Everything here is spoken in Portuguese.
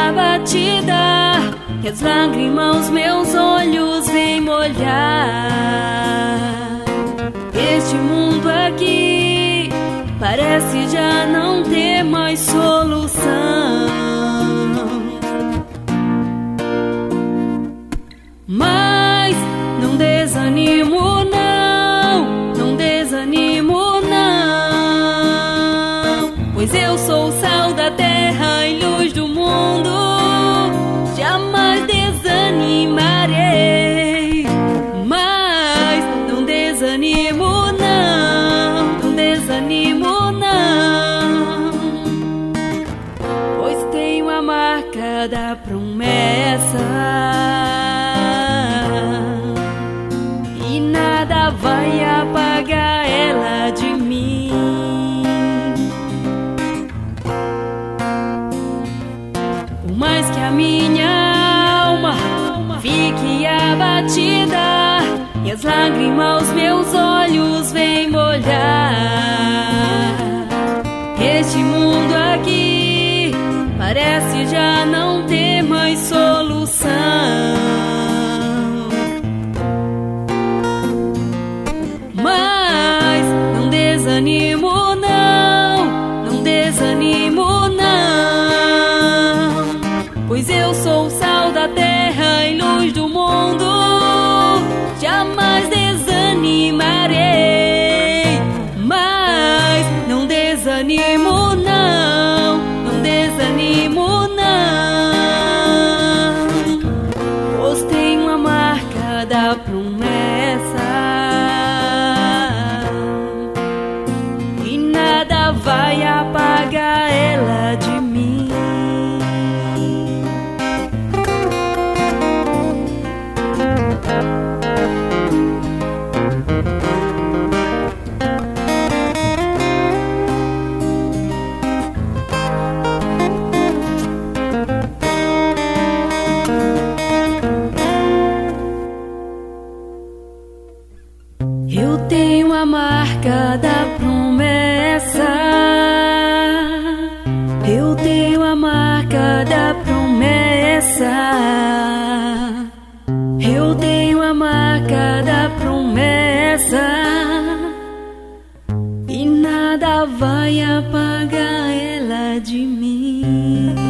abatida, e as lágrimas os meus olhos vêm molhar. Este mundo aqui parece já não ter mais solução, mas não desanimo não, não desanimo não, pois eu sou o sal da terra e luz do mundo, jamais desanimarei. Mas não desanimo não, não desanimo não, pois tenho a marca da promessa, e nada vai apagar ela de mim. Por mais que a minha alma fique abatida, e as lágrimas os meus olhos vêm molhar, este mundo aqui parece já não ter mais solução, mas não desanimo não, não desanimo não, pois eu sou o sal da terra e luz do mundo, jamais desanimarei. Mas não desanimo não, não desanimo não, pois tenho a marca da promessa, e nada vai apagar ela de mim. Eu tenho a marca da promessa, eu tenho a marca da promessa, eu tenho a marca da promessa, e nada vai apagar ela de mim.